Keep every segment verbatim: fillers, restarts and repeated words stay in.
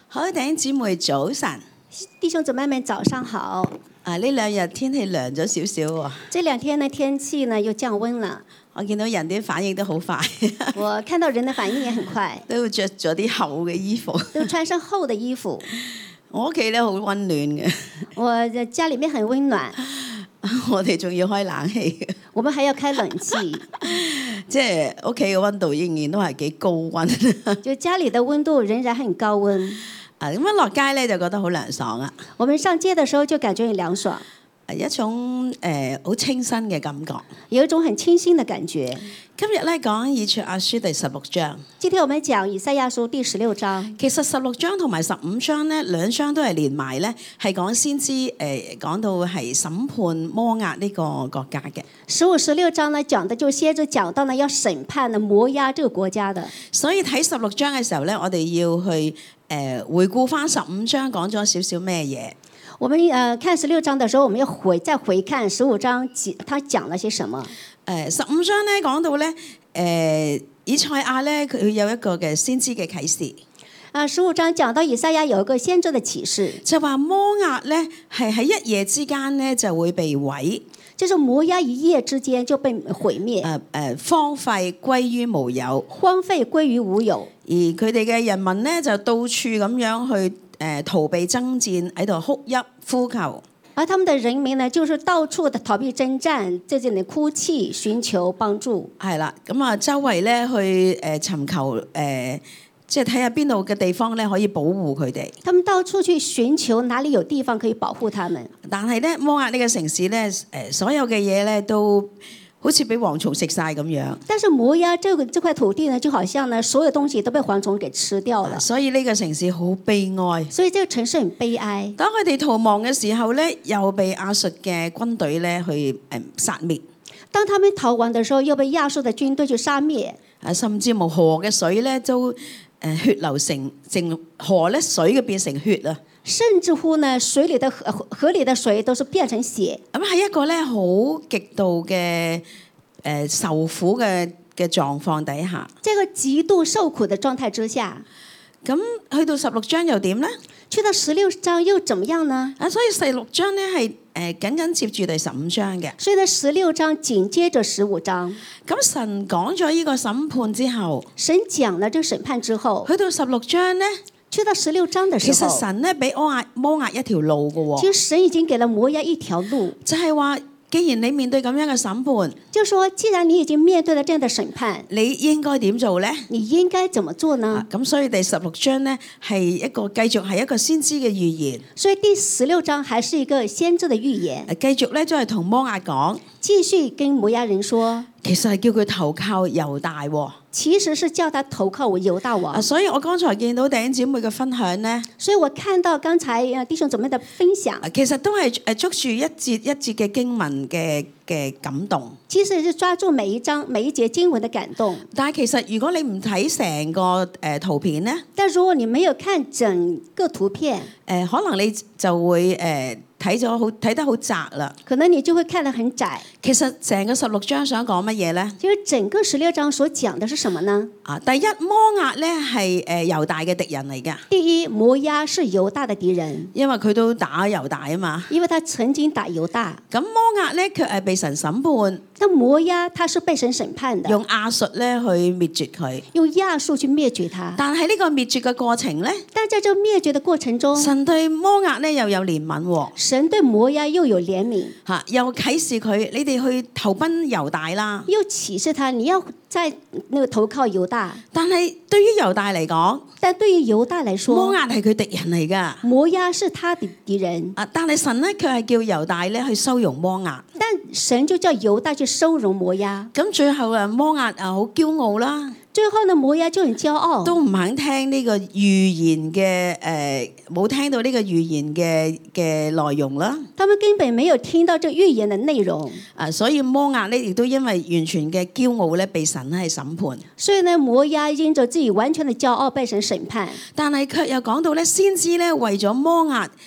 好，弟兄姊妹早晨。 弟兄姊妹們早上好。 啊，呢兩日天氣涼咗少少喎。 這兩天呢天氣呢又降溫了。 我見到人啲反應都好快。 我看到人的反應也很快。 都着咗啲厚嘅衣服。 都穿上厚的衣服。 我屋企咧好溫暖嘅。 我家裡面很溫暖。 我哋仲要開冷氣。 我們還要開冷氣。 即係屋企嘅溫度仍然都係幾高溫。 就家裡的溫度仍然很高溫。 啊，咁樣落街咧就覺得好涼爽啊！ 我們上街的時候就感覺很涼爽， 一種誒好、呃、清新嘅感覺， 有一種很清新的感覺。 今日咧講以賽亞書第十六章。 今天我們講以賽亞書第十六章。 其實十六章同埋十五章咧，兩章都係連埋咧，係講先知誒講到係審判摩押呢個國家嘅。 十五、十六章呢講的就先知講到呢要審判呢摩押這個國家的。 所以睇十六章嘅時候咧，我哋要去誒、呃、回顧翻十五章講咗少少咩嘢。 我們誒、呃、看十六章的時候，我們要回再回看十五章，他講了些什麼？ 誒十五章咧講到咧，誒、呃、以賽亞咧佢有一個嘅先知嘅啟示。 啊，十五章講到以賽亞有一個先知嘅啟示， 就話摩押咧係喺一夜之間咧就會被毀， 就是摩押一夜之間就被毀滅，誒、 呃、誒、呃、荒廢歸於無有， 荒廢歸於無有。 而佢哋嘅人民咧就到處咁樣去誒、呃、逃避爭戰，喺度哭泣呼求。 而他們的人民呢，就是到處的逃避征戰，在這裡哭泣尋求幫助。 係啦，咁啊周圍咧去誒尋求誒，即係睇下邊度嘅地方咧可以保護佢哋。 他們到處去尋求哪裡有地方可以保護他們。 但係咧摩押呢個城市咧，誒所有嘅嘢咧都好似俾蝗蟲食晒咁樣。 但是摩押這個這塊土地呢，就好像呢所有東西都被蝗蟲給吃掉了。 所以呢個城市好悲哀。 所以這個城市很悲哀。 當佢哋逃亡嘅時候咧，又被亞述嘅軍隊咧去誒殺滅。 當他們逃亡的時候，又被亞述的軍隊去殺滅。 啊，甚至乎河嘅水咧都誒血流成成河咧，水嘅變成血啊！ 甚至乎呢，水裡的河河裡的水都是變成血。 咁喺一個咧好極度嘅誒、呃、受苦嘅嘅狀況底下， 這個極度受苦的狀態之下， 咁去到十六章又點咧？ 去到十六章又怎麼樣呢？ 啊，所以十六章咧係誒緊緊接住第十五章嘅。 所以呢，十六章緊接着十五章。 咁神講咗呢個審判之後， 神講了這個審判之後， 去到十六章咧。 去到十六章的時候， 其實神咧俾摩押摩押一條路嘅喎。 其實神已經給了摩押一條路， 就係話，既然你面對咁樣嘅審判， 就說既然你已經面對了這樣的審判， 你應該點做咧？ 你應該怎麼做呢？ 咁、啊、所以第十六章咧係一個繼續係一個先知嘅預言。 所以第十六章還是一個先知的預言。 繼續咧都係同摩押講， 繼續跟摩押人說， 其實係叫佢投靠猶大喎。 其實是叫他投靠我猶大王、 啊，所以我剛才見到弟兄姊妹嘅分享呢， 所以我看到剛才弟兄姊妹的分享， 其實都係誒捉住一節一節嘅經文嘅嘅感動。 其實是抓住每一章每一節經文的感動。 但係其實如果你唔睇成個誒圖片呢， 但如果你沒有看整個圖片， 誒可能你就會誒睇咗好睇得好窄啦。 可能你就會看得很窄。 其實成個十六章想講乜嘢呢？ 其實整個十六章所講的是什麼呢？ 啊，第一摩押咧係誒猶大嘅敵人嚟㗎。 第一，摩押是猶大的敵人， 因為佢都打猶大啊嘛。 因為他曾經打猶大。 咁摩押咧卻係被神審判。 但摩押他是被神審判的， 用亞述咧去滅絕佢， 用亞述去滅絕他。 但係呢個滅絕嘅過程咧， 但在這滅絕的過程中， 神對摩押咧又有憐憫喎。 神對摩押又有憐憫， 嚇，又啟示佢，你哋去投奔猶大啦。 又啟示他，你要在那個投靠猶大。 但係對於猶大嚟講， 但對於猶大來說， 摩押係佢敵人嚟㗎。 摩押是他的敵人。 啊，但係神咧卻係叫猶大咧去收容摩押。 但神就叫猶大去收容摩押。 咁最後啊，摩押啊好驕傲啦。 最後呢，摩押就很驕傲， 都唔肯聽呢個預言嘅誒，冇、呃、聽到呢個預言嘅嘅內容啦。 他們根本沒有聽到這預言的內容。 啊，所以摩押呢亦都因為完全嘅驕傲咧，被神係審判。 所以呢，摩押因着自己完全的驕傲被神審判。 但係卻又講到咧，先知咧為咗摩押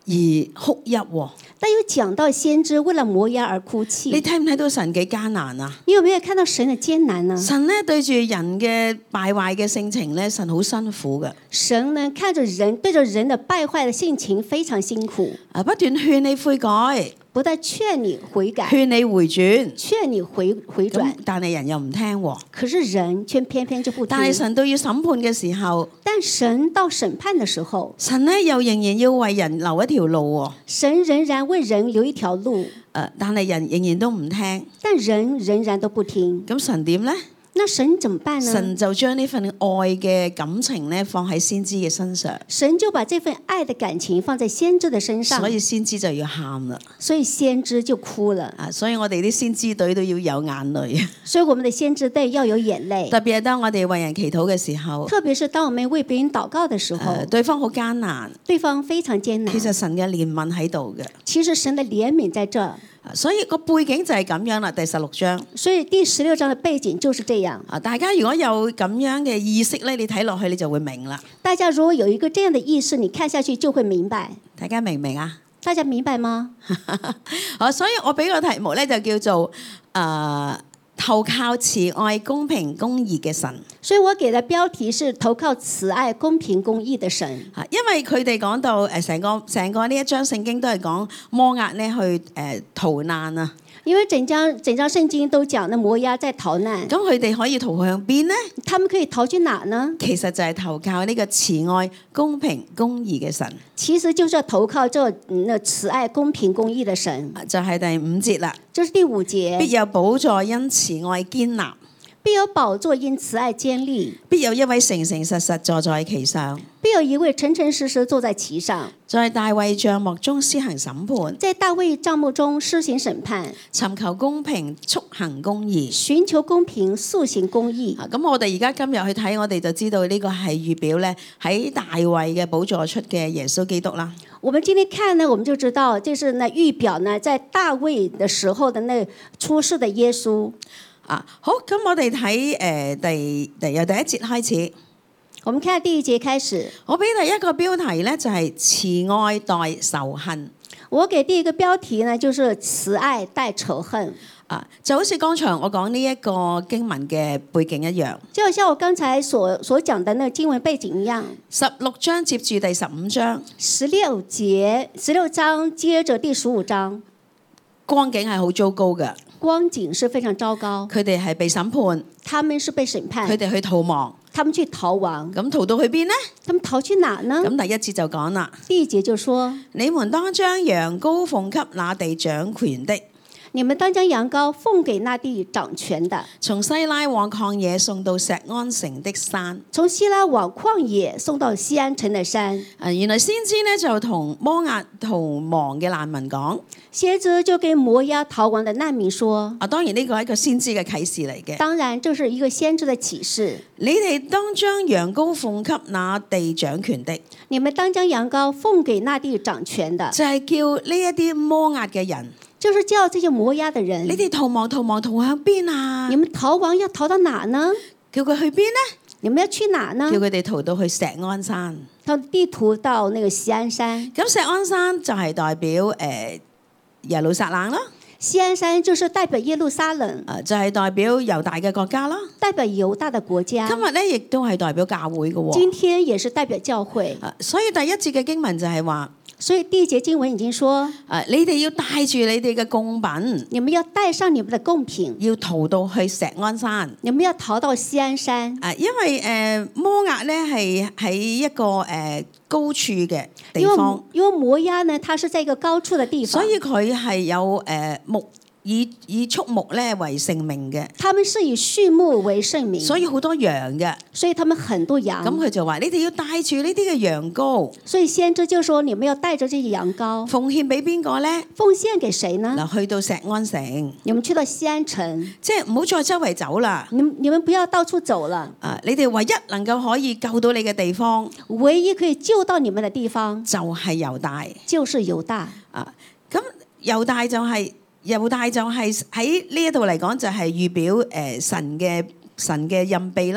而哭泣喎。 但又講到先知為了摩押而哭泣。 你睇唔睇到神幾艱難啊？ 你有沒有看到神的艱難呢？ 神咧對住人嘅敗壞嘅性情咧，神好辛苦嘅。 神呢看着人對着人的敗壞的性情非常辛苦， 啊，不斷勸你悔改， 不但勸你悔改， 勸你回轉， 勸你回回轉咁，但係人又唔聽喎。 可是人卻偏偏就不聽。 但係神到要審判嘅時候， 但神到審判的時候， 神咧又仍然要為人留一條路喎。 神仍然為人留一條路， 誒，但係人仍然都唔聽， 但人仍然都不聽。 咁神點呢？ 那神怎麼辦呢？ 神就將呢份愛嘅感情咧放喺先知嘅身上， 神就把這份愛的感情放在先知的身上， 所以先知就要喊啦。 所以先知就哭了。 啊，所以我哋啲先知隊都要有眼淚， 所以我們的先知隊要有眼淚， 特別係當我哋為人祈禱嘅時候， 特別是當我們為別人禱告的時候， 誒對方好艱難， 對方非常艱難。 其實神嘅憐憫喺度嘅， 其實神的憐憫在這， 所以個背景就係咁樣啦。第十六章所以第十六章的背景就是這樣。 啊，大家如果有咁樣嘅意識咧，你睇落去你就會明啦。 大家如果有一個這樣的意識，你看下去就會明白。 大家明唔明啊？ 大家明白嗎？ 好，所以我俾個題目咧就叫做誒、呃、投靠慈愛、公平、公義嘅神。 所以我給的標題是投靠慈愛、公平、公義的神。 啊，因為佢哋講到誒成個成個呢一章聖經都係講摩押咧去誒、呃、逃難啊。 因為整章整章聖經都講呢摩押在逃難， 咁佢哋可以逃向邊呢？ 他們可以逃去哪呢？ 其實就係投靠呢個慈愛、公平、公義嘅神。 其實就是要投靠這那慈愛、公平、公義的神。 就係、是、第五節啦。 這是第五節。 必有寶座因慈愛堅立， 必有寶座因慈愛堅立， 必有一位誠誠實實坐在其上， 必有一位誠誠實實坐在其上， 在大衛帳幕中施行審判， 在大衛帳幕中施行審判， 尋求公平，速行公義， 尋求公平，速行公義。 啊，咁我哋而家今日去睇，我哋就知道呢個係預表咧喺大衛嘅寶座出嘅耶穌基督啦。 我們今天看呢，我們就知道，就是呢預表呢，在大衛的時候的那出世的耶穌。 啊，好，咁我哋睇誒第第由第一節開始。 我們看第一節開始， 我俾第一個標題咧就係慈愛代仇恨。 我給第一個標題呢，就是慈愛代仇恨。 啊，就好似剛才我講呢一個經文嘅背景一樣， 就好像我剛才所所講的那個經文背景一樣。 十六章接住第十五章， 十六節十六章接着第十五章， 光景係好糟糕嘅。 光景是非常糟糕， 佢哋係被審判， 他們是被審判， 佢哋去逃亡， 他們去逃亡， 咁逃到去邊呢？ 他們逃去哪呢？ 咁第一節就講啦， 第一節就說： 你們當將羊羔奉給那地掌權的， 你們當將羊羔奉給那地掌權的， 從西拉往曠野送到錫安城的山。 從西拉往曠野送到錫安城的山。 啊，原來先知呢就同摩押逃亡嘅難民講， 先知就跟摩押逃亡的難民說： 啊，當然呢個係一個先知嘅啟示嚟嘅。 當然，這是一個先知的啟示。 你哋當將羊羔奉給那地掌權的， 你們當將羊羔奉給那地掌權的， 就係叫呢一啲摩押嘅人， 就是叫這些摩押的人， 你哋逃亡逃亡逃向邊啊？ 你們逃亡要逃到哪呢？ 叫佢去邊呢？ 你們要去哪呢？ 叫佢哋逃到去錫安山。 到地圖到那個錫安山。 咁錫安山就係代表誒、呃、耶路撒冷啦， 錫安山就是代表耶路撒冷， 誒就係代表猶大嘅國家啦。 代表猶大的國家。 今日咧亦都係代表教會嘅喎。 今天也是代表教會。 誒，所以第一節嘅經文就係話， 所以第一節經文已經說： 誒你哋要帶住你哋嘅貢品， 你們要帶上你們的貢品， 要逃到去錫安山。 你們要逃到錫安山。 誒，因為誒、呃、摩押咧係喺一個誒、呃、高處嘅地方， 因為摩押呢，它是在一個高處的地方， 所以佢係有誒、呃、牧以以畜牧咧為性命嘅。 他們是以畜牧為聖名， 所以好多羊嘅， 所以他們很多羊。 咁佢就話：你哋要帶住呢啲嘅羊羔。 所以先知就說：你們要帶着這些羊羔， 奉獻俾邊個咧？ 奉獻給誰呢？ 嗱，去到錫安城， 你們去到錫安城， 即係唔好再周圍走啦。 你你們不要到處走了。 啊，你哋唯一能夠可以救到你嘅地方， 唯一可以救到你們的地方就係猶大。 就是猶大。 啊，咁猶大就係、是、猶大就係喺呢一度嚟講就係預表誒、呃、神嘅神嘅蔭庇啦。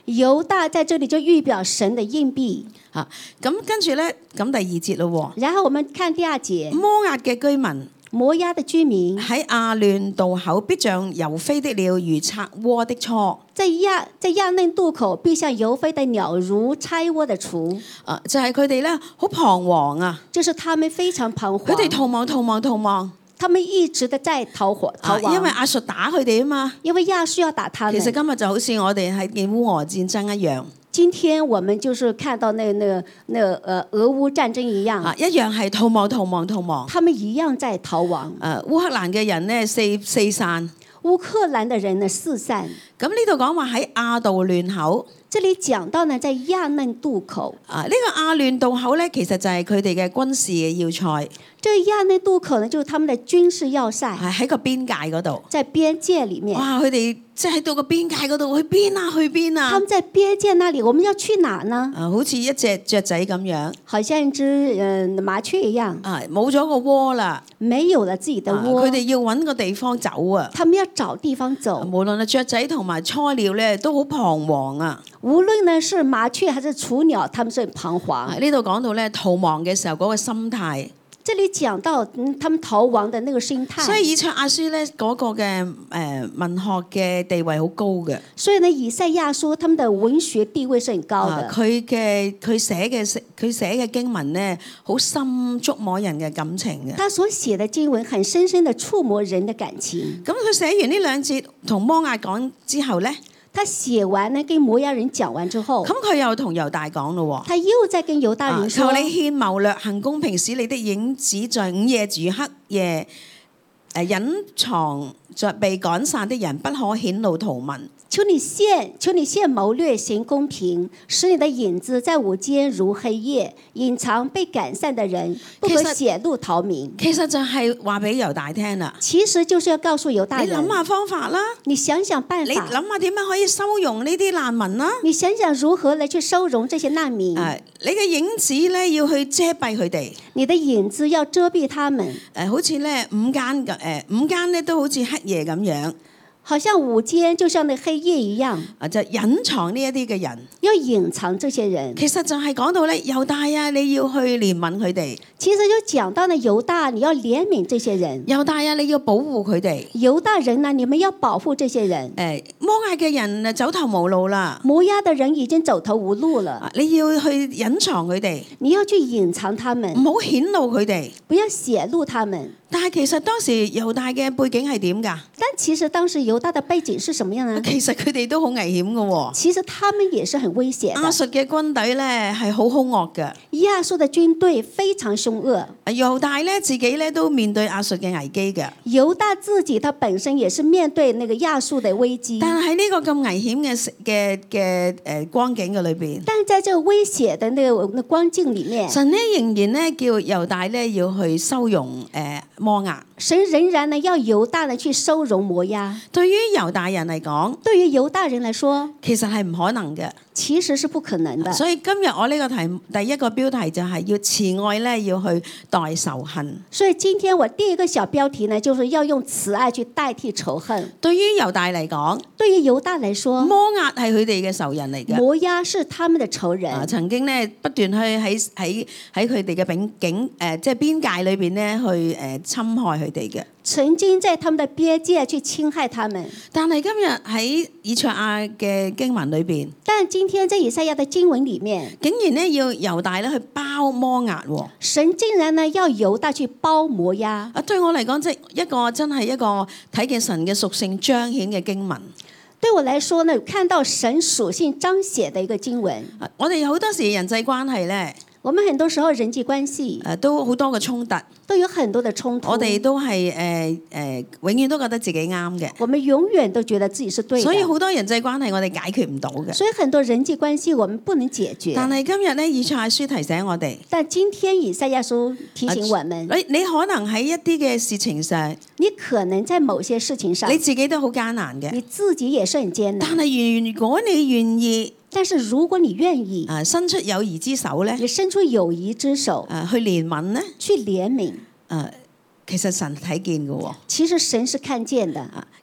猶大在這裡就預表神的應幣。 嚇，咁跟住咧，咁第二節咯然後我們看第二節， 喎，摩押嘅居民摩押的居民喺亞嫩渡口必像遊飛的鳥，如拆窩的雛。 在亞在亞嫩渡口必像遊飛的鳥，如拆窩的雛。 啊，就係佢哋咧好彷徨啊！ 就是他們非常彷徨， 佢哋逃亡、逃亡、逃亡。 他們一直的在逃亡，逃亡， 啊、因為亞述打佢哋啊嘛。 因為亞述要打他們。 其實今日就好似我哋喺見烏俄戰爭一樣。 今天我們就是看到那那那呃俄烏戰爭一樣， 啊，一樣係逃亡、逃亡、逃亡。 他們一樣在逃亡。 誒、啊，烏克蘭嘅人呢，四四散。 烏克蘭的人呢四散。 咁呢度講話喺亞杜亂口。 這裡講到呢，在亞嫩渡口。 啊，呢、這個亞嫩渡口咧，其實就係佢哋嘅軍事嘅要塞。 這個亞嫩渡口呢，就是他們的軍事要塞。 係喺個邊界嗰度。 在邊界裡面。 哇！佢哋即係喺到個邊界嗰度，去邊啊？去邊啊？ 他們在邊界那裡，我們要去哪呢？ 啊，好似一隻雀仔咁樣。 好像一隻嗯、呃、麻雀一樣。 啊，冇咗個窩啦。 沒有了自己的窩。 佢哋要揾個地方走啊。 他們要找地方走。 無論係雀仔同埋雛鳥咧，都好彷徨啊。 無論呢是麻雀還是雛鳥，他們是很彷徨。 呢度講到咧逃亡嘅時候嗰個心態。 這裡講到嗯，他們逃亡的那個心態。 所以以賽亞書咧嗰個嘅誒、呃、文學嘅地位好高嘅。 所以呢，以賽亞書他們的文學地位是很高的。 佢嘅佢寫嘅佢寫嘅經文咧，好深觸摸人嘅感情嘅。 他所寫的經文很深深的觸摸人的感情。 咁佢寫完呢兩節同摩押講之後咧。 他寫完呢，跟摩押人講完之後， 咁佢又同猶大講咯喎。 他又在跟猶大人說： 求你獻謀略，行公平，使你的影子在午夜住黑夜，誒隱藏着被趕散的人，不可顯露逃民。 求你獻，求你獻謀略，行公平，使你的影子在午間如黑夜，隱藏被趕散的人，不可顯露逃民。 其實就係話俾猶大聽啦。 其實就是要告訴猶大人， 你諗下方法啦， 你想想辦法， 你諗下點樣可以收容呢啲難民啦？ 你想想如何嚟去收容這些難民？ 誒、呃，你嘅影子咧要去遮蔽佢哋， 你的影子要遮蔽他們。誒、 呃，好似咧午間嘅誒午間咧都好似黑夜咁樣。 好像午間就像那黑夜一樣， 啊，就隱藏呢一啲嘅人， 要隱藏這些人。 其實就係講到咧，猶大啊，你要去憐憫佢哋。 其實就講到呢，猶大你要憐憫這些人。 猶大啊，你要保護佢哋。 猶大人呢，你們要保護這些人。 誒，摩押嘅人啊，走投無路啦。 摩押的人已經走投無路了。 你要去隱藏佢哋， 你要去隱藏他們， 唔好顯露佢哋， 不要顯露他們。 但係其實當時猶大嘅背景係點㗎？ 但其實當時猶大的背景是什麼樣呢？ 其實佢哋都好危險嘅喎。 其實他們也是很危險。 亞述嘅軍隊咧係好兇惡嘅。 亞述的軍隊非常兇惡。 猶大咧自己咧都面對亞述嘅危機嘅。 猶大自己他本身也是面對那個亞述的危機。 但係喺呢個咁危險嘅嘅嘅誒光景嘅裏邊， 但係在這個危險的那個那光景裡面， 神咧仍然咧叫猶大咧要去收容誒摩押。 神仍然呢要猶大呢去收容摩押。 對於猶大人嚟講， 對於猶大人來說， 其實係唔可能嘅。 其實是不可能的。 所以今日我呢個題第一個標題就係要慈愛咧要去代仇恨。 所以今天我第一個小標題呢，就是要用慈愛去代替仇恨。 對於猶大嚟講， 對於猶大來說， 摩押係佢哋嘅仇人嚟嘅。 摩押是他們的仇人。 啊、曾經咧不斷去喺喺喺佢哋嘅邊境誒，即係邊界裏邊咧去誒、呃、侵害佢哋嘅。 曾經在他們的邊界去侵害他們。 但係今日喺以賽亞嘅經文裏邊， 但今天在以賽亞的經文裡面， 竟然咧要猶大咧去包摩押喎。 神竟然呢要猶大去包摩押。 啊，對我嚟講，即係一個真係一個睇見神嘅屬性彰顯嘅經文。 對我來說呢，看到神屬性彰顯的一個經文。 啊、我哋好多時人際關係咧， 我們很多時候人際關係誒都好多嘅衝突， 都有很多的衝突。 我哋都係誒誒，永遠都覺得自己啱嘅。 我們永遠都覺得自己是對的。 所以好多人際關係我哋解決唔到嘅。 所以很多人際關係我們不能解決。 但係今日咧，以賽亞書提醒我哋。 但今天以賽亞書提醒我們， 你你可能喺一啲嘅事情上， 你可能在某些事情上， 你自己都好艱難嘅。 你自己也是很艱難。 但係如果你願意， 但是如果你願意， 啊，伸出友誼之手咧， 你伸出友誼之手， 啊，去憐憫咧， 去憐憫， 啊，其實神睇見嘅喎。 其實神是看見的。 啊，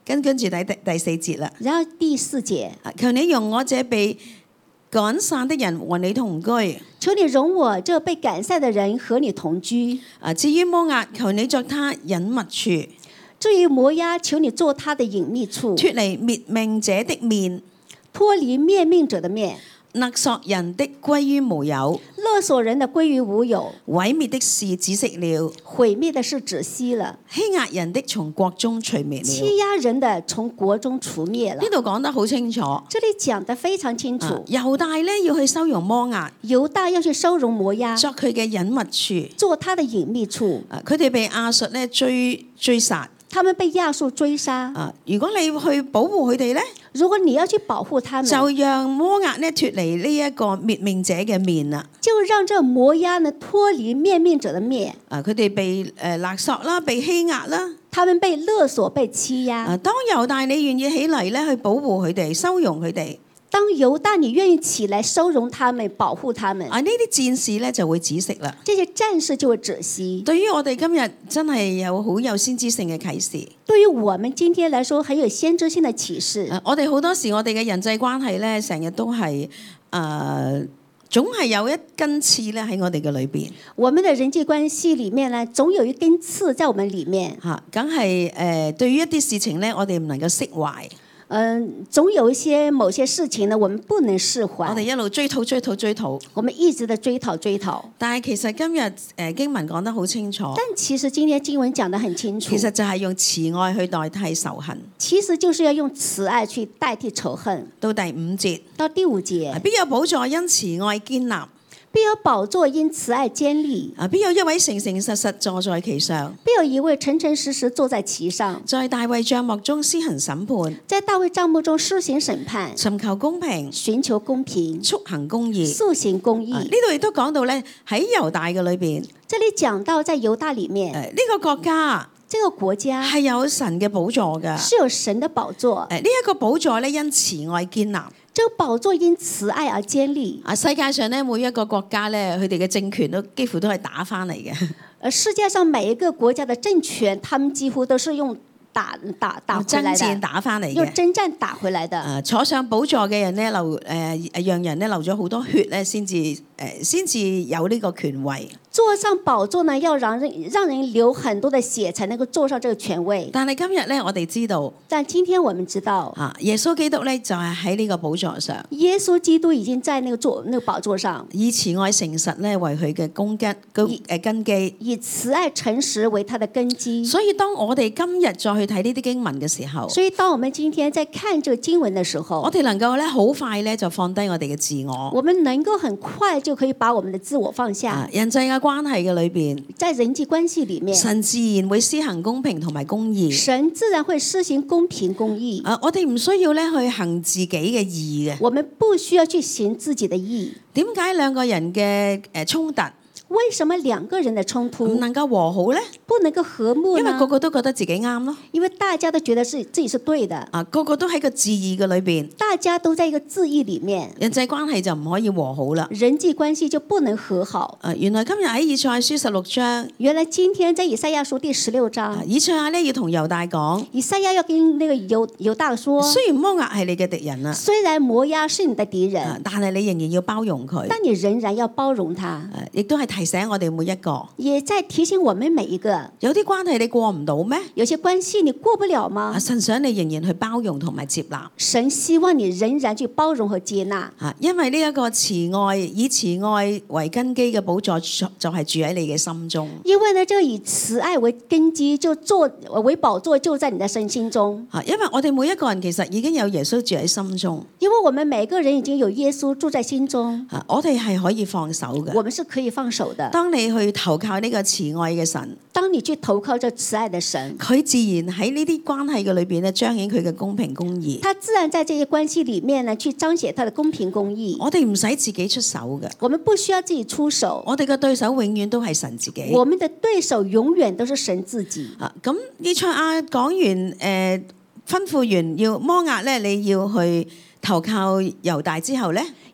跟跟住第第第四節啦。 然後第四節， 啊求你容我這被趕散的人和你同居。 求你容我這被趕散的人和你同居。 啊至於摩押，求你作他隱密處， 至於摩押，求你做他的隱秘處， 脱離滅命者的面， 脱離滅命者的面， 勒索人的歸於無有， 勒索人的歸於無有， 毀滅的事止息了， 毀滅的是止息了， 欺壓人的從國中除滅了。 欺壓人的從國中除滅了。 呢度講得好清楚。 這裡講得非常清楚。 啊猶大呢要去收容摩押， 猶大要去收容摩押， 作佢嘅隱密處。 做他的隱秘處。 啊佢哋被亞述咧追追殺。 他們被亞述追殺。 啊如果你去保護佢哋咧， 如果你要去保護他們， 就讓摩押呢脱離呢一個滅命者嘅面啦。 就讓這摩押呢脱離滅命者的面。 啊佢哋被誒勒索啦，被欺壓啦。 他們被勒索、被欺壓。 啊當猶大你願意起嚟咧去保護佢哋、收容佢哋。 當猶大你願意起來收容他們、保護他們， 啊呢啲戰事咧就會止息啦。 這些戰士就會止息。 對於我哋今日真係有好有先知性嘅啟示。 對於我們今天來說，很有先知性的啟示。 啊我哋好多時我哋嘅人際關係咧，成日都係誒、呃、總係有一根刺咧喺我哋嘅裏邊。 我們的人際關係裡面呢，總有一根刺在我們裡面。 嚇、啊，梗係誒對於一啲事情咧，我哋唔能夠釋懷。 嗯，總有一些某些事情呢，我們不能釋懷。 我哋一路追討、追討、追討， 我們一直的追討、追討。 但係其實今日誒、呃、經文講得好清楚， 但其實今天經文講得很清楚， 其實就係用慈愛去代替仇恨。 其實就是要用慈愛去代替仇恨。 到第五節， 到第五節， 啊必有寶座因慈愛堅立， 必有寶座因慈愛堅立， 啊必有一位誠誠實實坐在其上， 必有一位誠誠實實坐在其上， 在大衛帳幕中施行審判， 在大衛帳幕中施行審判， 尋求公平， 尋求公平， 速行公義。 速行公義。 啊呢度亦都講到咧喺猶大嘅裏邊，誒、 這裡講到在猶大裡面， 呢、個國家這個國家係有神嘅寶座㗎。 是有神的寶座， 誒呢一個寶座咧因慈愛堅立。 這個寶座因慈愛而堅立。 啊，世界上咧每一個國家咧，佢哋嘅政權都幾乎都係打翻嚟嘅。 而世界上每一個國家的政權，他們幾乎都是用打打打回爭來戰的， 打翻嚟嘅。 用征戰打回來的。 啊，坐上寶座嘅人咧流誒誒，讓人咧流咗好多血咧，先至誒先至有呢個權位。 坐上寶座呢，要讓人讓人流很多的血，才能夠坐上這個權位。 但係今日咧，我哋知道但今天我們知道， 啊，耶穌基督咧就係喺呢個寶座上， 耶穌基督已經在那個座那個寶座上， 以慈愛誠實咧為佢嘅根根誒根基。 以慈愛誠實為他的根基。 所以當我哋今日再去睇呢啲經文嘅時候， 所以當我們今天在看這個經文的時候， 我哋能夠咧好快咧就放低我哋嘅自我。 我們能夠很快就可以把我們的自我放下。 啊，人際嘅關係嘅裏邊， 在人際關係裡面， 神自然會施行公平同埋公義。 神自然會施行公平公義。 啊，我哋唔需要咧去行自己嘅義嘅。 我們不需要去行自己的義。 點解兩個人嘅誒衝突為什麼兩個人的衝唔突能夠和好咧？ 不能夠和睦呢？ 因為個個都覺得自己啱咯。 因為大家都覺得是自己是對的， 啊，個個都喺個自義嘅裏邊， 大家都在一個自義裡面， 人際關係就唔可以和好啦。 人際關係就不能和好。 啊，原來今日喺以賽亞書十六章， 原來今天在以賽亞書第十六章， 啊以賽亞咧要同猶大講， 以賽亞要跟那個猶猶大說， 雖然摩押係你嘅敵人啊， 雖然摩押是你的敵人， 啊但係你仍然要包容佢。 但你仍然要包容他。 啊亦都係提醒我哋每一個， 也在提醒我們每一個， 有啲關係你過唔到咩？ 有些關係你過不了嗎？ 啊，神想你仍然去包容同埋接納。 神希望你仍然去包容和接納。 啊，因為呢一個慈愛，以慈愛為根基嘅寶座，就就係住喺你嘅心中。 因為呢，這個以慈愛為根基，就做為寶座，就在你的身心中。 啊，因為我哋每一個人其實已經有耶穌住喺心中。 因為我們每個人已經有耶穌住在心中， 啊，我哋係可以放手嘅。 我們是可以放手的。 當你去投靠呢個慈愛嘅神， 當你去投靠這慈愛的神， 佢自然喺呢啲關係嘅裏邊咧，彰顯佢嘅公平公義。 他自然在這些關係裡面呢，去彰顯他的公平公義。 我哋唔使自己出手嘅， 我們不需要自己出手， 我哋嘅對手永遠都係神自己。 我們的對手永遠都是神自己。 啊，咁以賽亞講完誒、呃，吩咐完要摩押咧，你要去投靠猶大之後咧。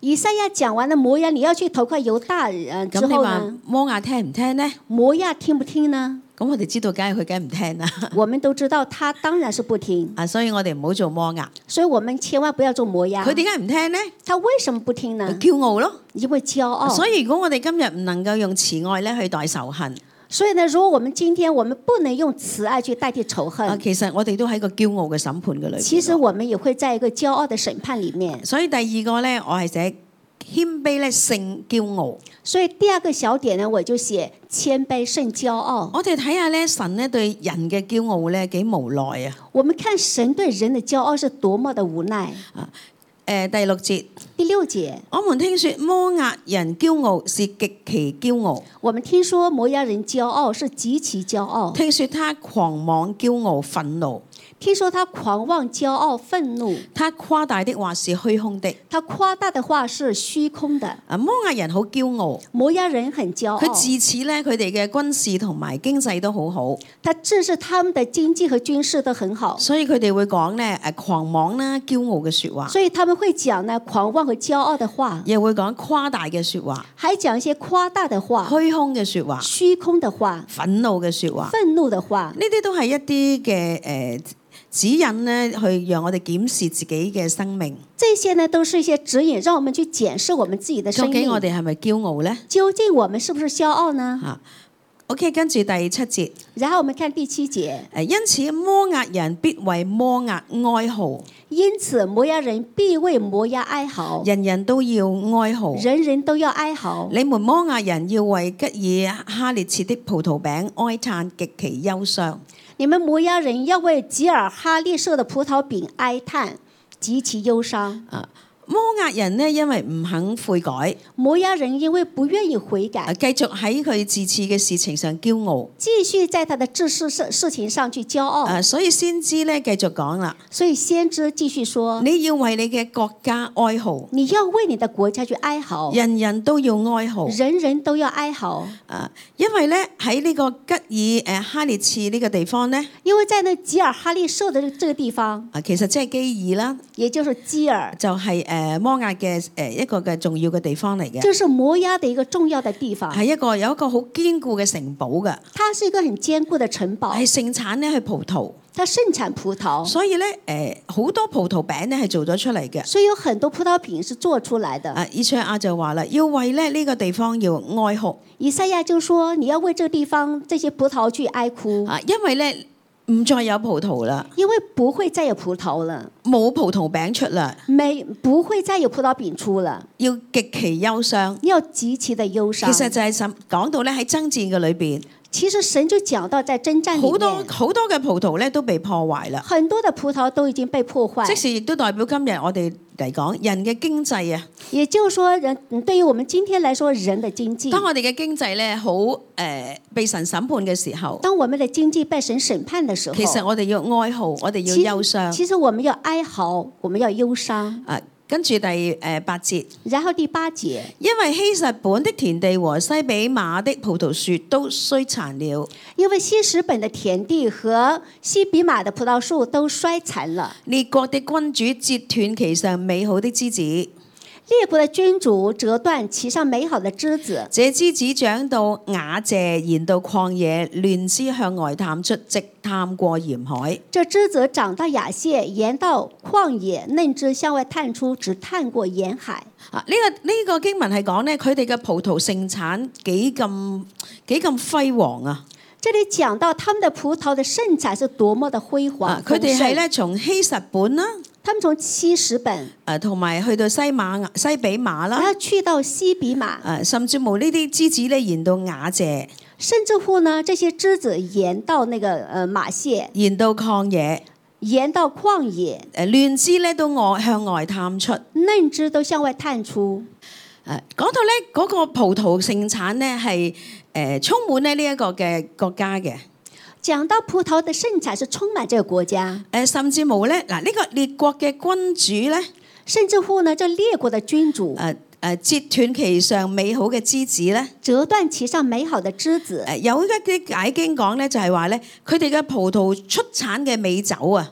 以賽亞講完了摩押你要去投靠猶大人之咁你話後呢， 摩亞聽唔聽呢？ 摩押聽不聽呢？ 咁我哋知道，梗係佢梗係唔聽啦。 我們都知道他當然是不聽， 啊，所以我哋唔好做摩亞。 所以我們千萬不要做摩押。 佢點解唔聽呢？ 他為什麼不聽呢？ 驕傲咯。 因為驕傲。 所以如果我哋今日唔能夠用慈愛咧去代仇恨， 所以呢，如果我們今天我們不能用慈愛去代替仇恨， 啊，其實我哋都喺個驕傲嘅審判嘅裏邊。 其實我們也會在一個驕傲的審判裡面。 所以第二個咧，我係寫謙卑咧勝驕傲。 所以第二個小點呢，我就寫謙卑勝驕傲。 我哋睇下咧，神咧對人嘅驕傲咧幾無奈啊！ 我們看神對人的驕傲是多麼的無奈。 啊，誒第六節， 第六節， 我們聽說摩押人驕傲是極其驕傲， 我們聽說摩押人驕傲是極其驕傲， 聽說他狂妄驕傲憤怒。 聽說他狂妄驕傲憤怒， 他誇大的話是虛空的。 他誇大的話是虛空的。 啊，摩押人好驕傲， 摩押人很驕傲， 佢自此咧，佢哋嘅軍事同埋經濟都好好， 他自是他們的經濟和軍事都很好， 所以佢哋會講咧誒狂妄啦、驕傲嘅説話， 所以他們會講呢狂妄和驕傲的話， 又會講誇大嘅説話、 還講一些誇大的話、 虛空嘅説話、 虛空的話、 憤怒嘅説話， 憤怒的話。 呢啲都係一啲嘅誒指引咧，去讓我哋檢視自己嘅生命。 這些呢，都是一些指引，讓我們去檢視我們自己的生究命。 竟我哋係咪驕傲呢？ 究竟我們是不是驕傲呢？ 嚇，OK，跟住第七節， 然後我們看第七節， 誒，因此摩押人必為摩押哀號， 因此摩押人必為摩押哀嚎， 人人都要哀號。 人人都要哀嚎。 你們摩押人要為吉爾哈列切的葡萄餅哀嘆，極其憂傷。 你們摩押人要為吉爾哈列舍的葡萄餅哀嘆，極其憂傷。 啊，摩押人呢，因為唔肯悔改， 摩押人因為不願意悔改， 啊，繼續喺佢自恃嘅事情上驕傲， 繼續在他的自私事事情上去驕傲。 啊，所以先知咧繼續講啦， 所以先知繼續說： 你要為你嘅國家哀號， 你要為你的國家去哀嚎， 人人都要哀號。 人人都要哀嚎。 啊，因為咧喺呢個吉爾誒哈列次呢個地方咧， 因為在那吉爾哈列舍的這個地方， 啊，其實即係基爾啦， 也就是基爾， 就係誒摩押嘅誒一個嘅重要嘅地方嚟嘅， 這是摩押的一個重要的地方。 係一個有一個好堅固嘅城堡嘅， 它是一個很堅固的城堡， 係盛產咧係葡萄， 它盛產葡萄， 所以咧誒好多葡萄餅咧係做咗出嚟嘅。 所以有很多葡萄餅是做出來的。 啊，以賽亞就話啦，要為咧呢個地方要哀哭， 以賽亞就說：你要為這個地方這些葡萄去哀哭， 啊，因為咧唔再有葡萄啦， 因為不會再有葡萄了， 冇葡萄餅出啦， 沒不會再有葡萄餅出了， 要極其憂傷。 要極其的憂傷。 其實就係神講到咧喺爭戰嘅裏邊， 其實神就講到在征戰裡面， 好多好多嘅葡萄咧都被破壞啦。 很多的葡萄都已經被破壞。 即使亦都代表今日我哋嚟講人嘅經濟啊。 也就是說，人對於我們今天來說，人的經濟， 當我哋嘅經濟咧好誒被神審判嘅時候， 當我們的經濟被神審判的時候， 其實我哋要哀號，我哋要憂傷。 其實我們要哀嚎，我們要憂傷。 啊，跟住第誒八節， 然後第八節， 因為希實本的田地和西比馬的葡萄樹都衰殘了， 因為希實本的田地和西比馬的葡萄樹都衰殘了， 列國的君主折斷其上美好的枝子。 列國的君主折斷其上美好的枝子， 這枝子長到雅謝，延到曠野，嫩枝向外探出，直探過鹽海。 這枝子長到雅謝，延到曠野，嫩枝向外探出，直探過鹽海。 啊！呢、這個呢、這個經文係講咧，佢哋嘅葡萄盛產幾咁幾咁輝煌啊！ 這裡講到他們的葡萄的盛產是多麼的輝煌， 佢哋係咧從希實本啦， 他們從希實本， 誒同埋去到西馬西比馬啦， 然後去到西比馬， 誒甚至乎呢啲枝子咧延到雅謝， 甚至乎呢這些枝子延到那個誒馬謝， 延到曠野， 延到曠野， 誒嫩枝咧都外向外探出， 嫩枝都向外探出。 誒講到咧嗰個葡萄盛產咧係誒充滿咧呢一個嘅國家嘅。 講到葡萄的盛產是充滿這個國家， 誒甚至冇咧嗱呢個列國嘅君主咧， 甚至乎呢，這列國的君主誒誒折斷其上美好嘅枝子咧， 折斷其上美好的枝子。 誒有一啲解經講咧就係話咧，佢哋嘅葡萄出產嘅美酒啊，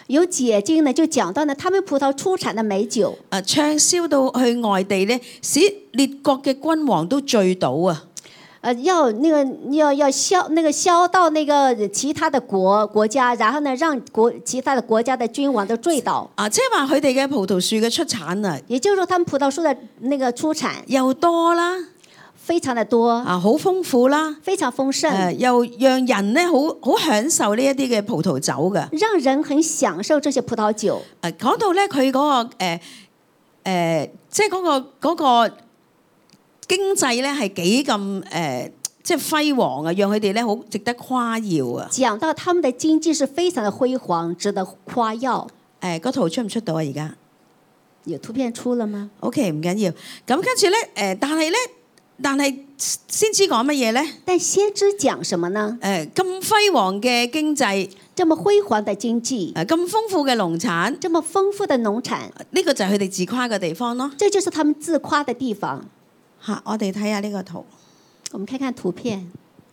有解經呢就講到呢，他們葡萄出產的美酒， 誒暢銷到去外地咧，使列國嘅君王都醉倒啊！ 呃，要那個要要銷那個銷到那個其他的國國家，然後呢，讓國其他的國家的君王都醉倒。 啊，即係話佢哋嘅葡萄樹嘅出產啊， 也就是說，他們葡萄樹的那個出產又多啦， 非常的多， 啊，好豐富啦， 非常豐盛， 誒又讓人咧好好享受呢一啲嘅葡萄酒嘅。 讓人很享受這些葡萄酒。 誒講到咧佢嗰個誒、呃呃、即係嗰、嗰個嗰、嗰個經濟咧係幾咁誒，即係輝煌啊，讓佢哋咧好值得誇耀啊！ 講到他們的經濟是非常的輝煌，值得誇耀。 誒、呃，個圖出唔出到啊？而家有圖片出了嗎 ？OK， 唔緊要。咁跟住咧，誒，但係咧，但係先知講乜嘢咧？ 但先知講什麼呢？ 誒，咁輝煌嘅經濟， 這麼輝煌的經濟， 誒，咁豐富嘅農產， 這麼豐富的農產， 呢個就係佢哋自誇嘅地方咯。 這就是他們自誇的地方。 嚇，我哋睇下呢個圖。 我們看看圖片。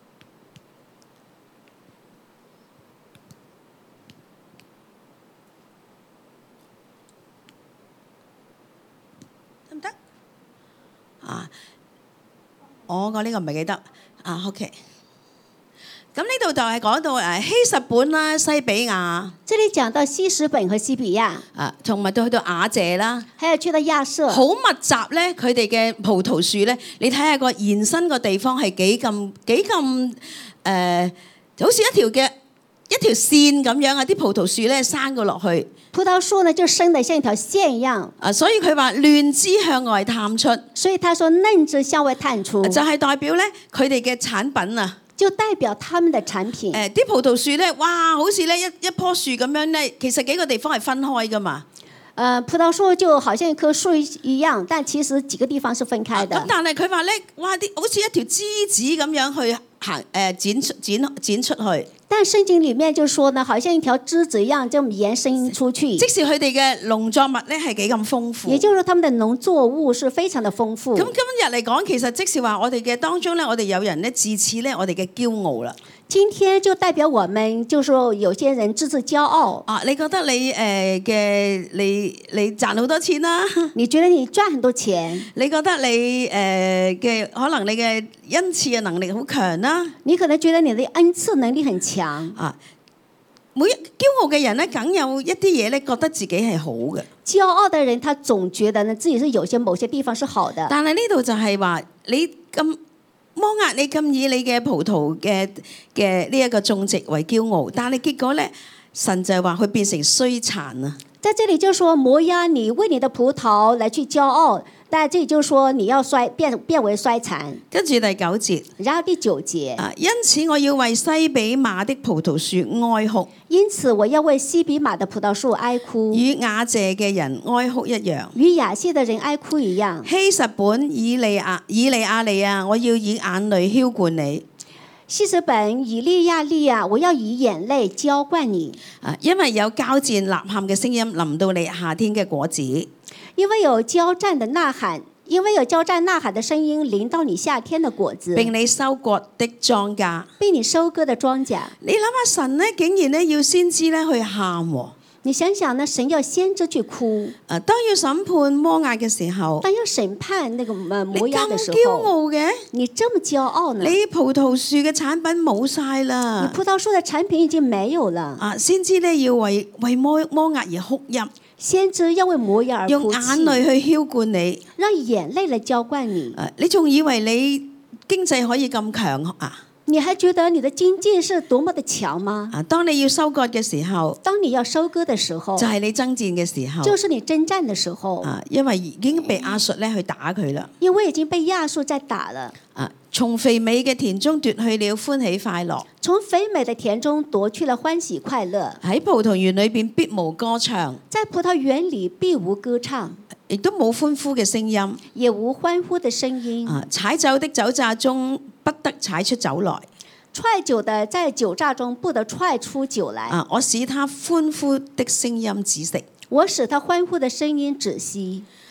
得唔得？啊，我個呢個唔係幾得。啊 ，OK。咁呢度就係講到誒希實本啦、西比亞。 這裡講到希實本和西比亞。 啊，同埋到去到亞謝啦。 還有去到亞瑟。 好密集咧，佢哋嘅葡萄樹咧，你睇下個延伸個地方係幾咁幾咁誒，好似一條嘅一條線咁樣啊！啲葡萄樹咧生過落去。 葡萄樹呢就生得像一條線一樣。啊， 所以佢話嫩枝向外探出。 所以他說嫩枝向外探出。 就係代表咧佢哋嘅產品啊。 就代表他們的產品。 誒，啲葡萄樹咧，哇，好似咧一一棵樹咁樣咧，其實幾個地方係分開噶嘛。 誒、呃，葡萄樹就好像一棵樹一樣，但其實幾個地方是分開的。 咁、啊、但係佢話咧，哇，啲好似一條枝子咁樣去行誒、呃、展出展展出去。 但聖經裡面就說呢，好像一條枝子一樣，就延伸出去。 即使佢哋嘅農作物咧係幾咁豐富， 也就是說，他們的農作物是非常的豐富。 咁今日嚟講，其實即使話我哋嘅當中咧，我哋有人咧自恃咧我哋嘅驕傲啦。 今天就代表我們，就說有些人自恃驕傲。 啊，你覺得你誒嘅、呃、你你賺好多錢啦？ 你覺得你賺很多錢？ 你覺得你誒嘅、呃、可能你嘅恩賜嘅能力好強啦？ 你可能覺得你的恩賜能力很強。 啊，每驕傲嘅人咧，梗有一啲嘢咧，覺得自己係好嘅。 驕傲的人，他總覺得呢自己是有些某些地方是好的。 但係呢度就係話你咁。摩押你咁以你嘅葡萄嘅嘅呢一個種植為驕傲，但係結果咧，神就係話佢變成衰殘啊！ 在這裡就說摩押你為你的葡萄來去驕傲，但係這裡就說你要衰變變為衰殘。 跟住第九節， 然後第九節啊，因此我要為西比瑪的葡萄樹哀哭， 因此我要為西比瑪的葡萄樹哀哭， 與雅謝嘅人哀哭一樣， 與雅謝的人哀哭一樣。 希實本以利亞以利亞利啊，我要以眼淚澆灌你。 希實本以利亞利啊，我要以眼淚澆灌你。 啊，因為有交戰吶喊嘅聲音臨到你夏天嘅果子， 因為有交戰的吶喊，因為有交戰吶喊的聲音臨到你夏天的果子， 並你收割的莊稼， 並你收割的莊稼。 你諗下神咧，竟然咧要先知咧去喊喎。 你想想呢，神要先知去哭。 誒，當要審判摩押嘅時候， 當要審判那個摩押嘅時候， 你咁驕傲嘅， 你這麼驕傲呢？ 你葡萄樹嘅產品冇晒啦， 你葡萄樹嘅產品已經沒有了。 啊，先知咧要為為摩摩押而哭泣， 先知要為摩押而用眼淚去澆灌你， 讓眼淚嚟澆灌你。 誒，你仲以為你經濟可以咁強啊？ 你還覺得你的經濟是多麼的強嗎？ 啊，當你要收割嘅時候， 當你要收割的時候， 就係你爭戰嘅時候， 就是你征戰的時候。 啊，因為已經被亞述咧去打佢啦。 因為已經被亞述在打了。 啊，從肥美嘅田中奪去了歡喜快樂， 從肥美的田中奪去了歡喜快樂。 喺葡萄園裏邊必無歌唱， 在葡萄園裏必無歌唱， 亦都冇歡呼嘅聲音， 也無歡呼的聲音。 啊，踩酒的酒榨中不得踩出酒來， 踹酒的在酒榨中不得踹出酒來。 啊，我使他歡呼的聲音止息。 我使他歡呼的聲音止息。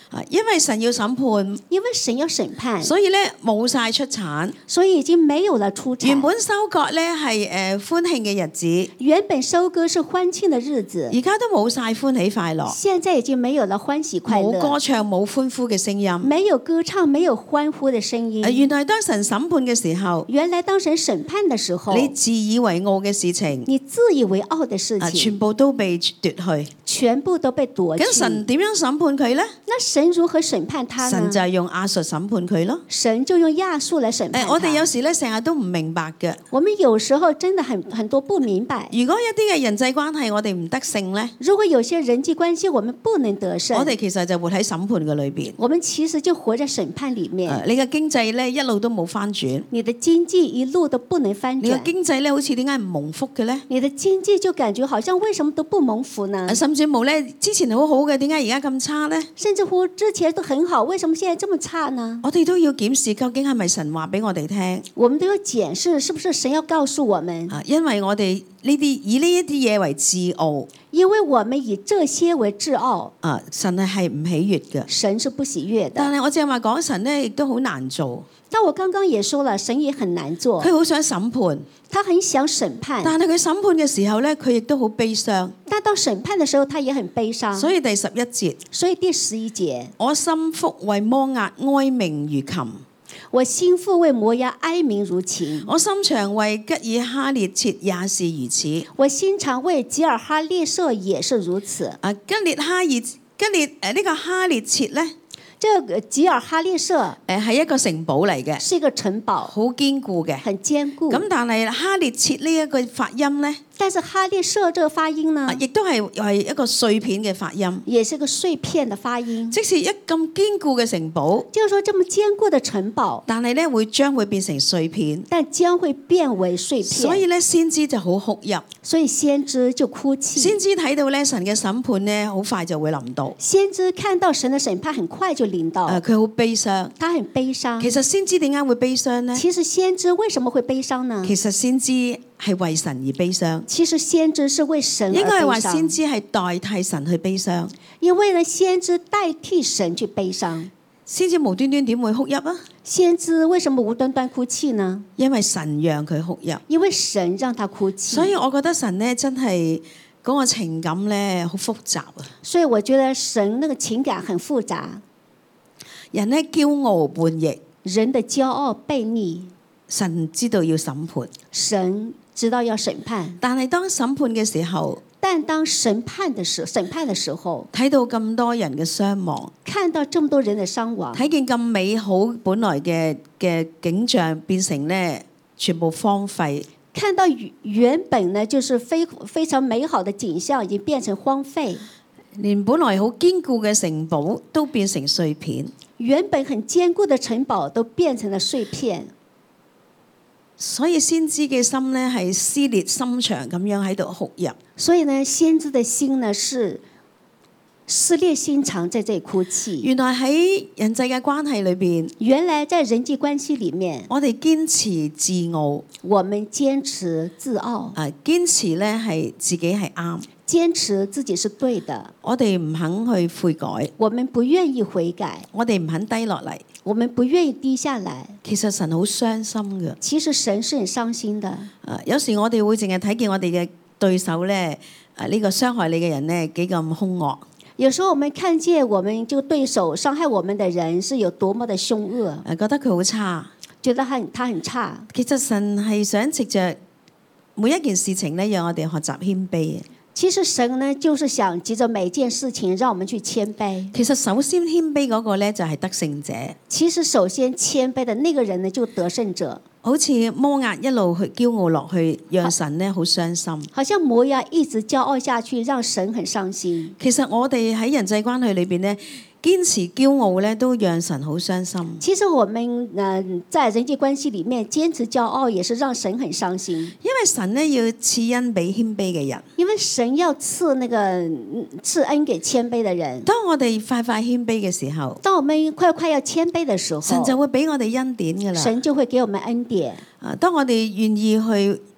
啊，因為神要審判， 因為神要審判， 所以咧冇晒出產。 所以已經沒有了出產。 原本收割咧係誒歡慶嘅日子， 原本收割是歡慶的日子， 而家都冇晒歡喜快樂， 現在已經沒有了歡喜快樂， 冇歌唱冇歡呼嘅聲音。 沒有歌唱，沒有歡呼的聲音。 啊，原來當神審判嘅時候， 原來當神審判的時候， 你自以為傲嘅事情， 你自以為傲的事啊， 情， 全部都被奪去。 全部都被奪去。 咁神點樣審判佢呢？ 那神如何審判他呢？ 神就係用亞述審判佢咯。 神就用亞述來審判他。 誒，我哋有時咧成日都唔明白嘅。 我們有時候真的很很多不明白。 如果一啲嘅人際關係我哋唔得勝咧， 如果有些人際關係我們不能得勝， 我哋其實就活喺審判嘅裏邊。 我們其實就活在審判裡面。 啊，你嘅經濟咧一路都冇翻轉， 你的經濟一路都不能翻轉。 你嘅經濟咧好似點解唔蒙福嘅咧？ 你的經濟就感覺好像為什麼都不蒙福呢？ 啊，甚至冇咧之前好好嘅，點解而家咁差咧？ 甚至乎之前都很好，為什麼現在這麼差呢？ 我哋都要檢視究竟係咪神話俾我哋聽？ 我們都要檢視是不是神要告訴我們？ 啊，因為我哋呢啲以呢一啲嘢為自傲， 因為我們以這些為自傲， 啊，神係係唔喜悅嘅。 神是不喜悅的。 但係我正話講神咧，亦都好難做。 但我剛剛也說了，神也很難做。 佢好想審判， 他很想審判， 但係佢審判嘅時候咧，佢亦都好悲傷。 但到審判的時候，他也很悲傷。 所以第十一節， 所以第十一節， 我心腹為摩押哀鳴如琴， 我心腹為摩押哀鳴如琴， 我心腸為吉爾哈列切也是如此。 我心腸為吉爾哈列舍也是如此。 啊，吉列哈列吉列誒呢個哈列切咧， 這個吉爾哈列舍誒係一個城堡嚟嘅， 是一個城堡， 好堅固嘅。 很堅固。 咁但係哈列切呢一個發音咧， 但是哈列舍這個發音呢， 亦都係係一個碎片嘅發音， 也是個碎片的發音。 即是一咁堅固嘅城堡， 就是說這麼堅固的城堡， 但係咧會將會變成碎片， 但將會變為碎片。 所以咧先知就好哭泣， 所以先知就哭泣。 先知睇到咧神嘅審判咧好快就會臨到， 先知看到神的審判很快就臨到， 誒佢好悲傷， 他很悲傷。 其實先知點解會悲傷呢？ 其實先知為什麼會悲傷呢？ 其實先知係為神而悲傷， 其實先知是為神而悲傷。 應該係話先知係代替神去悲傷， 因為呢先知代替神去悲傷。 先知無端端點會哭泣啊？ 先知為什麼無端端哭泣呢？ 因為神讓佢哭泣， 因為神讓他哭泣。 所以我覺得神呢真係嗰個情感咧好複雜啊！ 所以我覺得神那個情感很複雜。 人呢驕傲叛逆， 人的驕傲悖逆， 神知道要審判， 神知道要審判。 但係當審判嘅時候， 但當審判的時審判的時候， 睇到咁多人嘅傷亡， 看到這麼多人的傷亡， 睇見咁美好本來嘅嘅景象變成呢全部荒廢， 看到原本呢就是非非常美好的景象已經變成荒廢， 連本來好堅固嘅城堡都變成碎片， 原本很堅固的城堡都變成了碎片。 所以先知嘅心呢係撕裂心腸咁樣喺度哭泣。 所以呢，先知的心呢是撕裂心腸，在這裡哭泣。 原來喺人際嘅關係裏邊， 原來在人際關係裡面， 我哋堅持自傲， 我們堅持自傲， 啊，堅持咧係自己係啱， 堅持自己是對的。 我哋唔肯去悔改， 我們不願意悔改， 我哋唔肯低落嚟。 我們不願意低下來。 其實神好傷心嘅。 其實神是很傷心的。 啊，有時我哋會淨係睇見我哋嘅對手咧，啊呢個傷害你嘅人咧幾咁兇惡。 有時候我們看見我們這個對手傷害我們的人是有多麼的兇惡， 誒覺得佢好差， 覺得他很他很差。 其實神係想藉着每一件事情咧，讓我哋學習謙卑。 其實神呢，就是想藉着每件事情，讓我們去謙卑。 其實首先謙卑嗰個咧就係得勝者。 其實首先謙卑的那個人呢，就得勝者。 好似摩押一路去驕傲落去，讓神咧好傷心。 好像摩押一直驕傲下去，讓神很傷心。 其實我哋喺人際關係裏邊咧，堅持驕傲咧，都讓神好傷心。 其實我們呃在人際關係裡面堅持驕傲，也是讓神很傷心。 因為神咧要賜恩俾謙卑嘅人。 因為神要賜那個賜恩給謙卑的人。 當我哋快快謙卑嘅時候， 當我們快快要謙卑的時候， 神就會俾我哋恩典噶啦。 神就會給我們恩典。 啊，當我哋願意去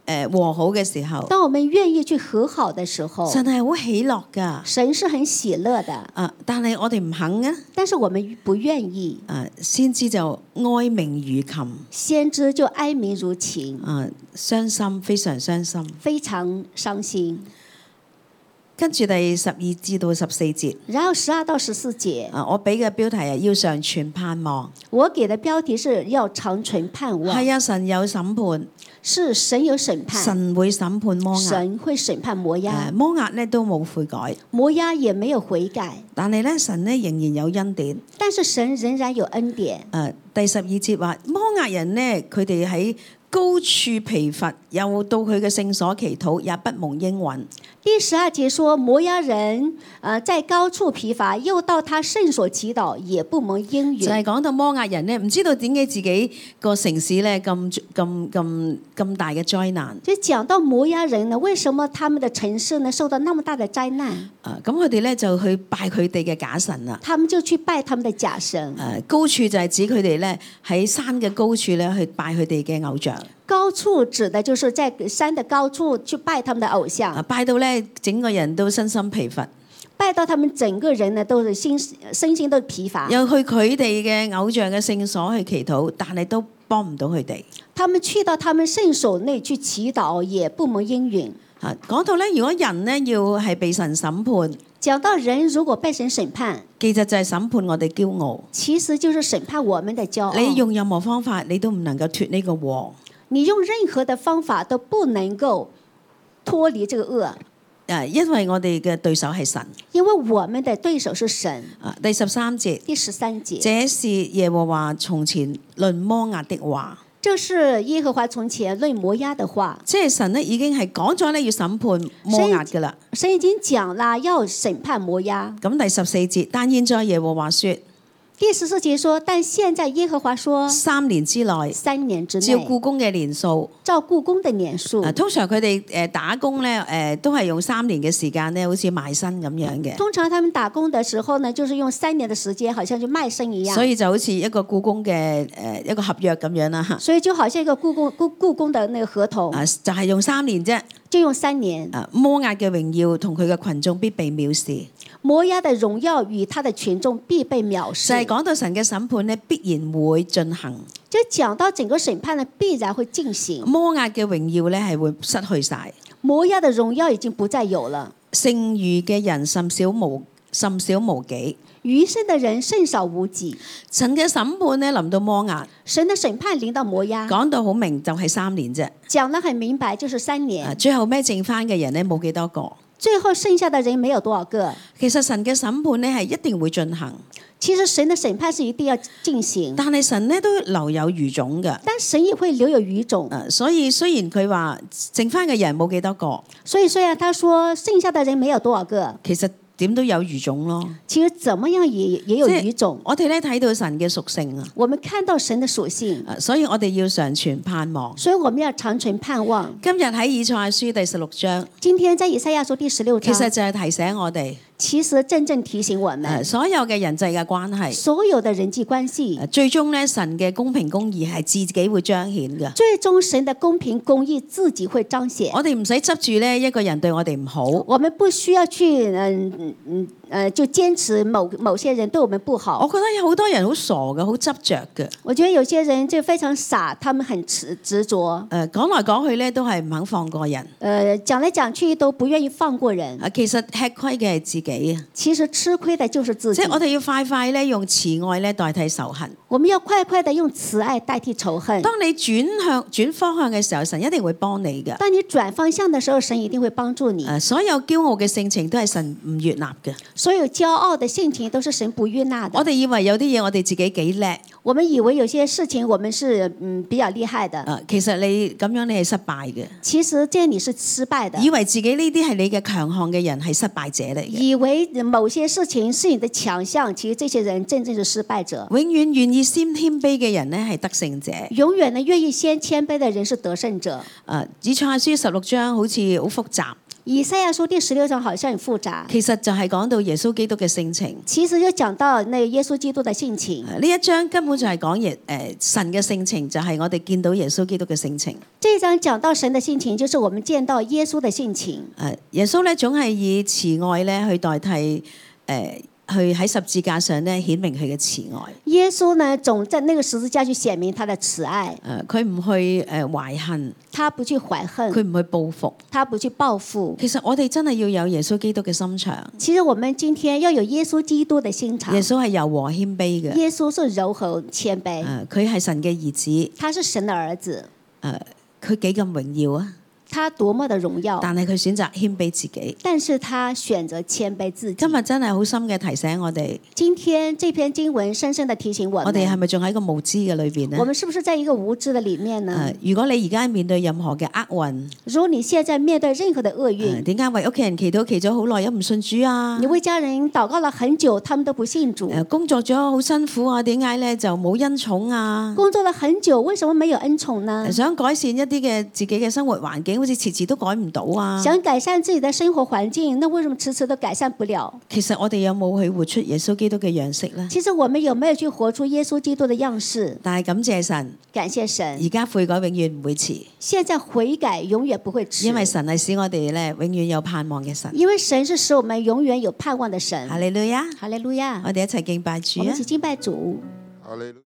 誒和好嘅時候， 當我們願意去和好的時候， 神係好喜樂㗎。 神是很喜樂的。 啊，但係我哋唔肯啊。 但是我們不願意。 啊，先知就哀鳴如琴。 先知就哀鳴如琴。 啊，傷心，非常傷心。 非常傷心。 跟住第十二至到十四節， 然後十二到十四節， 啊，我俾嘅標題係要常存盼望。 我給的標題是要常存盼望。 係啊，神有審判， 是神有審判， 神會審判摩押， 神會審判摩押， 摩押呢都冇悔改， 摩押也沒有悔改， 但係咧神呢仍然有恩典。 但是神仍然有恩典。 誒，第十二節話摩押人呢，佢哋喺高處疲乏，又到佢嘅聖所祈禱，也不蒙應允。 第十二節說摩押人，呃，在高處疲乏，又到他聖所祈禱，也不蒙應允。 就係講到摩押人呢，唔知道點解自己個城市呢咁咁咁咁大嘅災難。 就講到摩押人呢，為什麼他們的城市呢受到那麼大的災難？ 啊，咁佢哋咧就去拜佢哋嘅假神啦。 他們就去拜他們的假神。 誒，高處就係指佢哋咧喺山嘅高處咧去拜佢哋嘅偶像。 高處指的就是在山的高處去拜他們的偶像。 啊，拜到咧整個人都身心疲乏。 拜到他們整個人呢都是心身心都疲乏。 又去佢哋嘅偶像嘅聖所去祈禱，但係都幫唔到佢哋。 他們去到他們聖所內去祈禱，也不蒙應允。 啊，講到咧，如果人呢要係被神審判， 講到人如果被神審判， 其實就係審判我哋驕傲。 其實就是審判我們的驕傲。 你用任何方法，你都唔能夠脫呢個禍。 你用任何的方法都不能夠脫離這個惡。 誒，因為我哋嘅對手係神。 因為我們的對手是神。 啊，第十三節。 第十三節。 這是耶和華從前論摩押的話。 這是耶和華從前論摩押的話。 即係神呢已經係講咗咧要審判摩押㗎啦。 神已經講啦，要審判摩押。 咁第十四節，但現在耶和華說。 第十四節說，但現在耶和華說， 三年之內， 三年之內， 照雇工嘅年數， 照雇工的年數。 啊，通常佢哋誒打工咧，誒都係用三年嘅時間咧，好似賣身咁樣嘅。 通常他們打工的時候呢，就是用三年的時間，好像就賣身一樣。 所以就好似一個雇工嘅誒一個合約咁樣啦。 所以就好像一個雇工雇雇工的那個合同。 啊，就係用三年啫。 就用三年。 啊，摩押嘅榮耀同佢嘅群眾必被藐視。 摩押的榮耀與他的群眾必被藐視。 就係講到神嘅審判呢，必然會進行。 就講到整個審判呢，必然會進行。 摩押嘅榮耀呢，係會失去晒。 摩押的榮耀已經不再有了。 剩餘嘅人甚少無甚少無幾。 餘生的人甚少無幾。 神嘅審判呢，臨到摩押。 神的審判臨到摩押。 講到好明，就係三年啫。 講得很明白，就是三年。 最後咩剩翻嘅人呢？冇幾多個。 最後剩下的人沒有多少個。 其實神嘅審判呢係一定會進行。 其實神的審判是一定要進行。 但係神呢都留有餘種嘅。 但神也會留有餘種。 所以雖然佢話剩翻嘅人冇幾多個。 所以雖然他說剩下的人沒有多少個。 其實點都有餘種咯。 其實怎麼樣也也有餘種。 我哋咧睇到神嘅屬性啊。 我們看到神的屬性。 所以我哋要常存盼望。 所以我們要常存盼望。 今日喺以賽亞書第十六章。 今天在以賽亞書第十六章。 其實就係提醒我哋。 其實真正提醒我們， 所有嘅人際嘅關係， 所有的人際關係， 最終咧神嘅公平公義係自己會彰顯嘅。 最終神的公平公義自己會彰顯。 我哋唔使執住咧一個人對我哋唔好， 我們不需要去嗯嗯誒就堅持某某些人對我們不好。 我覺得有好多人好傻嘅，好執着嘅。 我覺得有些人就非常傻，他們很執執着。 誒講來講去咧都係唔肯放過人。 誒講來講去都不願意放過人。 啊，其實吃虧嘅係自己。 其實吃虧的就是自己。 即係我哋要快快咧用慈愛咧代替仇恨。 我們要快快的用慈愛代替仇恨。 當你轉向轉方向嘅時候，神一定會幫你嘅。 當你轉方向的時候，神一定會幫助你。 誒，所有驕傲嘅性情都係神唔悅納嘅。 所有驕傲的性情都是神不悅納的。 我哋以為有啲嘢我哋自己幾叻。 我們以為有些事情我們是嗯比較厲害的。 誒，其實你咁樣你係失敗嘅。 其實這樣你是失敗的。 以為自己呢啲係你嘅強項嘅人係失敗者嚟嘅。 以為某些事情是你的強項，其實這些人真正是失敗者。 永遠願意先謙卑嘅人呢係得勝者。 永遠呢願意先謙卑的人是得勝者。 誒，以賽亞書十六章好似好複雜。 以賽亞書第十六章好像很複雜， 其實就係講到耶穌基督嘅性情。 其實就講到那個耶穌基督的性情。 呢一章根本就係講耶誒神嘅性情，就係我哋見到耶穌基督嘅性情。 這一章講到神的性情，就是我們見到耶穌的性情。 誒耶穌咧總係以慈愛咧去代替誒。呃去喺十字架上咧顯明佢嘅慈愛。 耶穌呢，總在那個十字架去顯明他的慈愛。 誒，佢唔去誒懷恨， 他不去懷恨， 佢唔去報復， 他不去報復。 其實我哋真係要有耶穌基督嘅心腸。 其實我們今天要有耶穌基督的心腸。 耶穌係柔和謙卑嘅。 耶穌是柔和謙卑。 誒，佢係神嘅兒子。 他是神的兒子。 誒，佢幾咁榮耀啊！ 他多麼的榮耀， 但係佢選擇謙卑自己。 但是他選擇謙卑自己。 今日真係好深嘅提醒我哋。 今天這篇經文深深的提醒我們， 我哋係咪仲喺個無知嘅裏邊呢？ 我們是不是在一個無知的裡面呢？ 如果你而家面對任何嘅厄運， 如果你現在面對任何的厄運， 點解為屋企人祈禱祈咗好耐都唔信主啊？ 你為家人禱告了很久，他們都不信主。 工作咗好辛苦啊，點解咧就冇恩寵啊？ 工作了很久，為什麼沒有恩寵呢？ 想改善一啲嘅自己嘅生活環境，好似遲遲都改唔到啊！ 想改善自己的生活環境，那為什麼遲遲都改善不了？ 其實我哋有冇去活出耶穌基督嘅樣式呢？ 其實我們有沒有去活出耶穌基督的樣式？ 但係感謝神， 感謝神， 而家悔改永遠唔會遲。 現在悔改永遠不會遲， 因為神係使我哋咧永遠有盼望嘅神。 因為神是使我們永遠有盼望的神。 哈利路亞， 哈利路亞， 我哋一齊敬拜主啊！ 我們一起敬拜主。 哈利路亞。